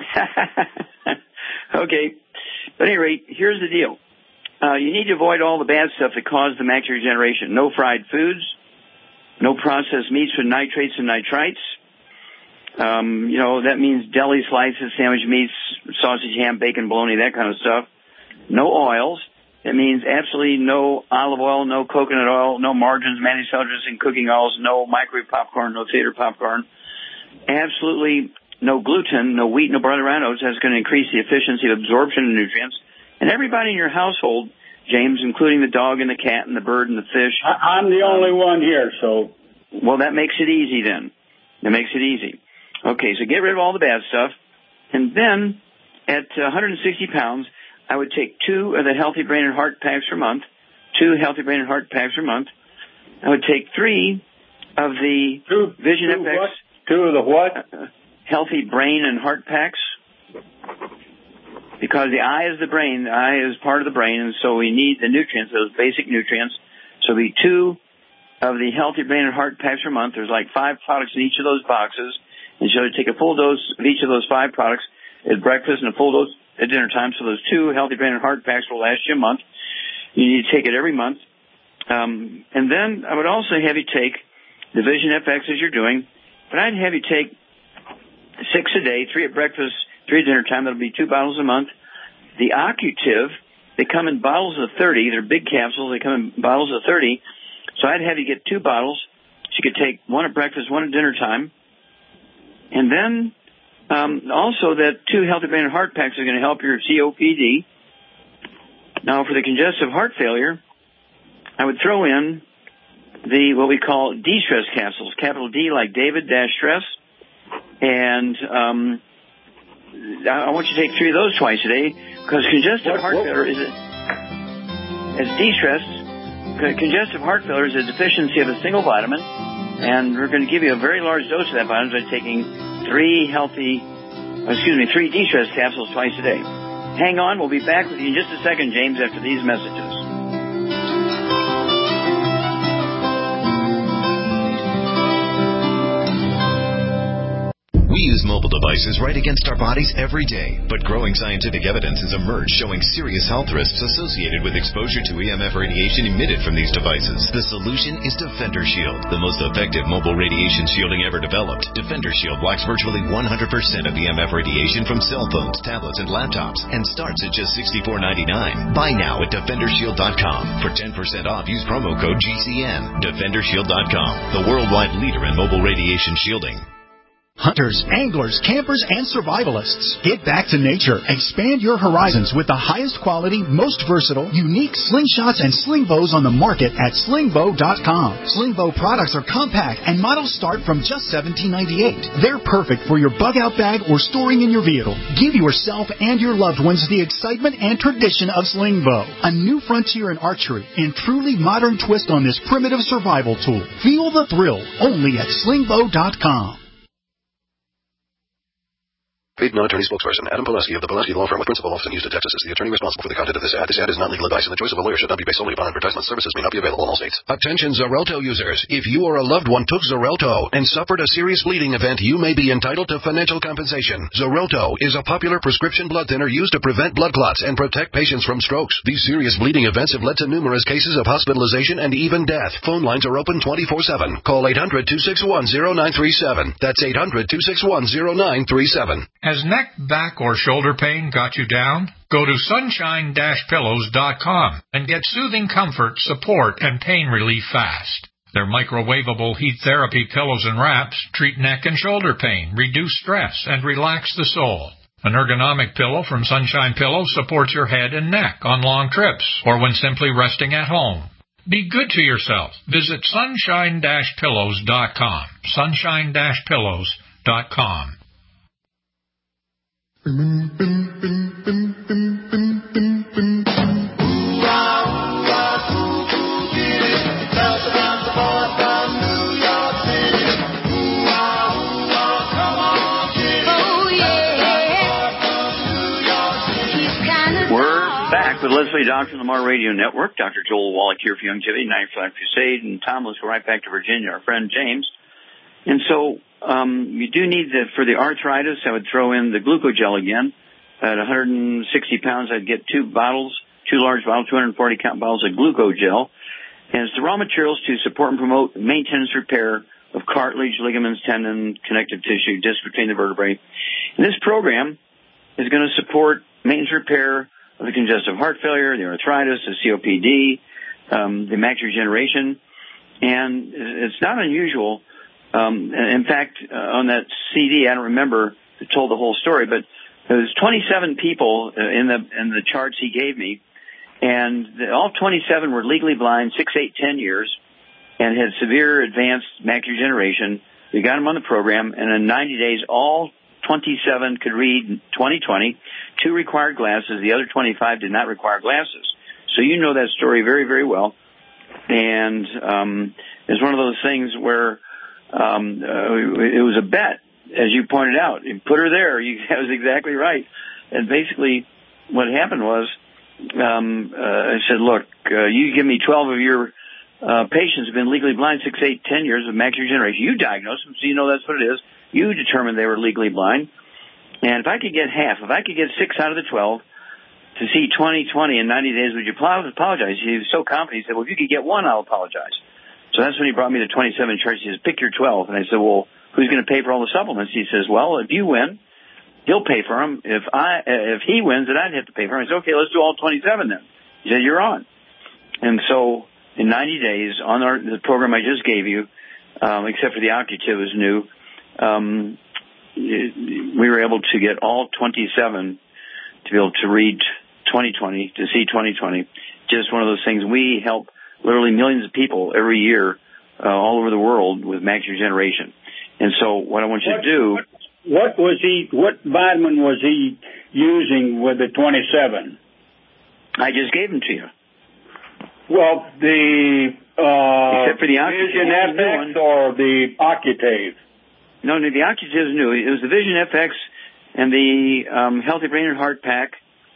Okay, but at any rate, here's the deal. Uh, you need to avoid all the bad stuff that caused the macular degeneration. No fried foods, no processed meats with nitrates and nitrites. Um, you know, that means deli slices, sandwich meats, sausage, ham, bacon, bologna, that kind of stuff. No oils. That means absolutely no olive oil, no coconut oil, no margarines, manufacturers and cooking oils, no microwave popcorn, no theater popcorn. Absolutely no gluten, no wheat, no barley rhinos. That's going to increase the efficiency of absorption of nutrients. And everybody in your household, James, including the dog and the cat and the bird and the fish. I, I'm the only um, one here, so. Well, that makes it easy then. That makes it easy. Okay, so get rid of all the bad stuff. And then at one hundred sixty pounds, I would take two of the Healthy Brain and Heart packs per month, two Healthy Brain and Heart packs per month. I would take three of the two, Vision two F X. What? Two of the what? Uh, Healthy Brain and Heart packs. Because the eye is the brain, the eye is part of the brain, and so we need the nutrients, those basic nutrients. So it'll be two of the Healthy Brain and Heart packs per month. There's like five products in each of those boxes. And so you take a full dose of each of those five products at breakfast and a full dose at dinner time. So those two Healthy Brain and Heart packs will last you a month. You need to take it every month. Um, and then I would also have you take the Vision F X as you're doing, but I'd have you take six a day, three at breakfast, three at dinner time. That'll be two bottles a month. The Occutive, they come in bottles of thirty. They're big capsules. They come in bottles of thirty. So I'd have you get two bottles. So you could take one at breakfast, one at dinner time. And then um, also that two Healthy Brain and Heart packs are going to help your C O P D. Now, for the congestive heart failure, I would throw in the what we call D-stress capsules, capital D like David dash stress. And um, I want you to take three of those twice a day, because congestive heart failure is a, as de-stress. Congestive heart failure is a deficiency of a single vitamin, and we're going to give you a very large dose of that vitamin by taking three healthy, excuse me, three de-stress capsules twice a day. Hang on, we'll be back with you in just a second, James, after these messages. We use mobile devices right against our bodies every day, but growing scientific evidence has emerged showing serious health risks associated with exposure to E M F radiation emitted from these devices. The solution is Defender Shield, the most effective mobile radiation shielding ever developed. Defender Shield blocks virtually one hundred percent of E M F radiation from cell phones, tablets, and laptops, and starts at just sixty-four ninety-nine. Buy now at defender shield dot com. For ten percent off, use promo code G C N. defender shield dot com, the worldwide leader in mobile radiation shielding. Hunters, anglers, campers, and survivalists. Get back to nature. Expand your horizons with the highest quality, most versatile, unique slingshots and sling bows on the market at sling bow dot com. Sling bow products are compact and models start from just seventeen ninety-eight. They're perfect for your bug out bag or storing in your vehicle. Give yourself and your loved ones the excitement and tradition of sling bow. A new frontier in archery and truly modern twist on this primitive survival tool. Feel the thrill only at sling bow dot com. Paid non-attorney spokesperson Adam Pileski of the Pileski Law Firm with principal office in Houston, Texas is the attorney responsible for the content of this ad. This ad is not legal advice, and the choice of a lawyer should not be based solely upon advertisement. Services may not be available in all states. Attention Xarelto users. If you or a loved one took Xarelto and suffered a serious bleeding event, you may be entitled to financial compensation. Xarelto is a popular prescription blood thinner used to prevent blood clots and protect patients from strokes. These serious bleeding events have led to numerous cases of hospitalization and even death. Phone lines are open twenty-four seven. Call eight hundred, two six one, zero nine three seven. That's eight hundred, two six one, zero nine three seven. Has neck, back, or shoulder pain got you down? Go to sunshine dash pillows dot com and get soothing comfort, support, and pain relief fast. Their microwavable heat therapy pillows and wraps treat neck and shoulder pain, reduce stress, and relax the soul. An ergonomic pillow from Sunshine Pillows supports your head and neck on long trips or when simply resting at home. Be good to yourself. Visit sunshine dash pillows dot com. sunshine dash pillows dot com. With Leslie Doctor Lamar Radio Network, Doctor Joel Wallach here for Youngevity, Ninth Flag Crusade, and Tom, let's go right back to Virginia, our friend James. And so um, you do need, the, for the arthritis, I would throw in the glucogel again. At one hundred sixty pounds, I'd get two bottles, two large bottles, two hundred forty count bottles of glucogel. And it's the raw materials to support and promote maintenance repair of cartilage, ligaments, tendon, connective tissue, disc between the vertebrae. And this program is going to support maintenance repair of the congestive heart failure, the arthritis, the C O P D, um, the macular degeneration. And it's not unusual. Um, in fact, uh, on that C D, I don't remember who told the whole story, but there was twenty-seven people uh, in the in the charts he gave me, and the, all twenty-seven were legally blind, six, eight, ten years, and had severe advanced macular degeneration. We got them on the program, and in ninety days, all twenty-seven could read twenty twenty. Two required glasses. The other twenty-five did not require glasses. So you know that story very, very well. And um, it's one of those things where um, uh, it was a bet, as you pointed out. You put her there. You, that was exactly right. And basically what happened was um, uh, I said, look, uh, you give me twelve of your uh, patients who have been legally blind six, eight, ten years with macular degeneration. You diagnose them, so you know that's what it is. You determined they were legally blind. And if I could get half, if I could get six out of the twelve to see twenty twenty in ninety days, would you apologize? He was so confident. He said, well, if you could get one, I'll apologize. So that's when he brought me to twenty-seven churches. He says, pick your twelve. And I said, well, who's going to pay for all the supplements? He says, well, if you win, he'll pay for them. If I, if he wins, then I'd have to pay for them. I said, okay, let's do all twenty-seven then. He said, you're on. And so in ninety days on our, the program I just gave you, um, except for the Occutive is new, um, we were able to get all twenty-seven to be able to read twenty twenty, to see twenty twenty. Just one of those things. We help literally millions of people every year uh, all over the world with macular degeneration. And so what I want you to do what was he? What vitamin was he using with the twenty-seven? I just gave them to you. Well, the uh, except for the Vision F X or the Occutave. No, no, the Occutave is new. It was the Vision F X and the um, Healthy Brain and Heart Pack.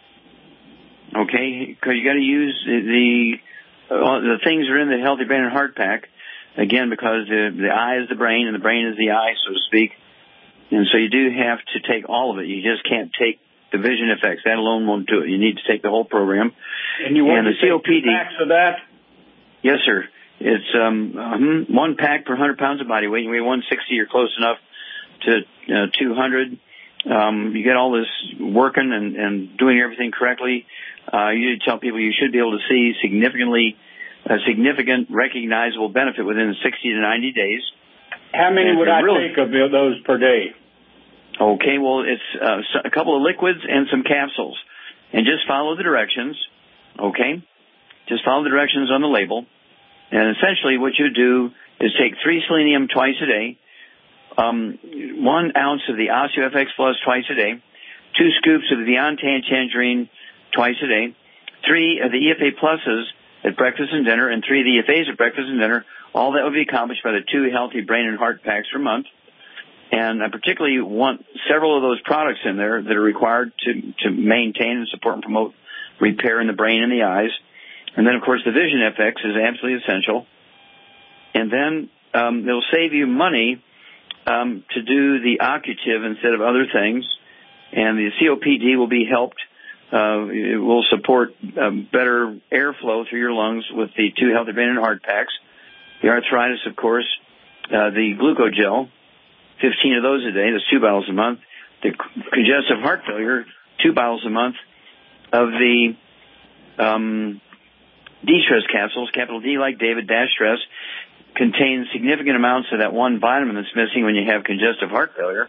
Okay, because you got to use the uh, the things that are in the Healthy Brain and Heart Pack. Again, because the the eye is the brain and the brain is the eye, so to speak. And so you do have to take all of it. You just can't take the Vision F X. That alone won't do it. You need to take the whole program. And you want and to take two packs of that? Yes, sir. It's um, um, one pack per one hundred pounds of body weight. You weigh one sixty, you're close enough to uh, two hundred. Um, you get all this working and, and doing everything correctly. Uh, you tell people you should be able to see significantly, a significant recognizable benefit within sixty to ninety days. How many and would I really, take of those per day? Okay, well, it's uh, a couple of liquids and some capsules. And just follow the directions, okay? Just follow the directions on the label. And essentially what you do is take three selenium twice a day, um, one ounce of the OsteoFX Plus twice a day, two scoops of the Beyond Tangerine twice a day, three of the E F A Pluses at breakfast and dinner, and three of the E F As at breakfast and dinner. All that would be accomplished by the two Healthy Brain and Heart Packs per month. And I particularly want several of those products in there that are required to, to maintain and support and promote repair in the brain and the eyes. And then, of course, the Vision F X is absolutely essential. And then um, it'll save you money um, to do the Occutave instead of other things. And the C O P D will be helped. Uh, it will support um, better airflow through your lungs with the two Healthy Brain and Heart Packs. The arthritis, of course, uh, the Glucogel, fifteen of those a day, that's two bottles a month. The congestive heart failure, two bottles a month. Of the um, D-Stress capsules, capital D like David, dash stress, contains significant amounts of that one vitamin that's missing when you have congestive heart failure.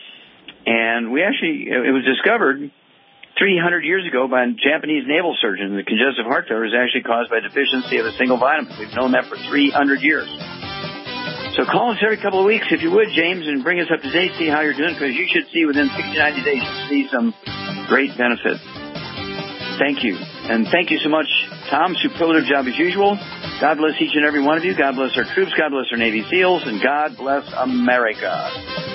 And we actually, it was discovered three hundred years ago by a Japanese naval surgeon. The congestive heart failure is actually caused by deficiency of a single vitamin. We've known that for three hundred years. So call us every couple of weeks, if you would, James, and bring us up to date, see how you're doing, because you should see within sixty, ninety days, you see some great benefit. Thank you. And thank you so much, Tom. Superlative job as usual. God bless each and every one of you. God bless our troops. God bless our Navy SEALs. And God bless America.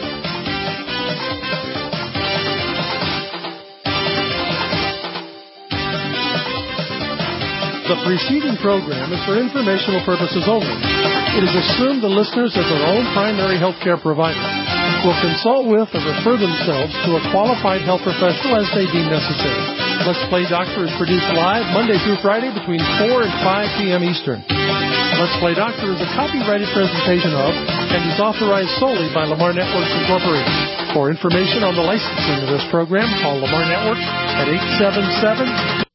The preceding program is for informational purposes only. It is assumed the listeners as their own primary health care provider will consult with or refer themselves to a qualified health professional as they deem necessary. Let's Play Doctor is produced live Monday through Friday between four and five p.m. Eastern. Let's Play Doctor is a copyrighted presentation of and is authorized solely by Lamar Networks Incorporated. For information on the licensing of this program, call Lamar Networks at eight seven seven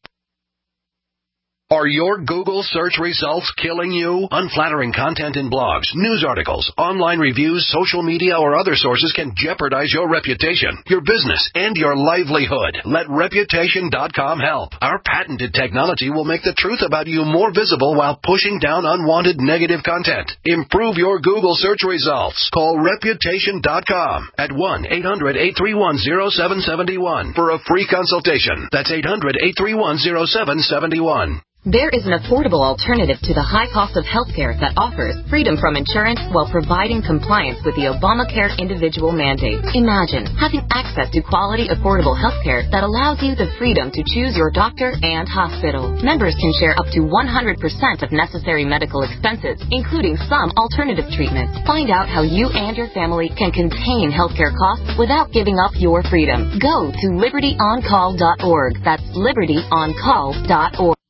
Are your Google search results killing you? Unflattering content in blogs, news articles, online reviews, social media, or other sources can jeopardize your reputation, your business, and your livelihood. Let Reputation dot com help. Our patented technology will make the truth about you more visible while pushing down unwanted negative content. Improve your Google search results. Call Reputation dot com at one eight hundred, eight three one, zero seven seven one for a free consultation. That's eight hundred, eight three one, zero seven seven one. There is an affordable alternative to the high cost of healthcare that offers freedom from insurance while providing compliance with the Obamacare individual mandate. Imagine having access to quality, affordable healthcare that allows you the freedom to choose your doctor and hospital. Members can share up to one hundred percent of necessary medical expenses, including some alternative treatments. Find out how you and your family can contain healthcare costs without giving up your freedom. Go to liberty on call dot org. That's liberty on call dot org.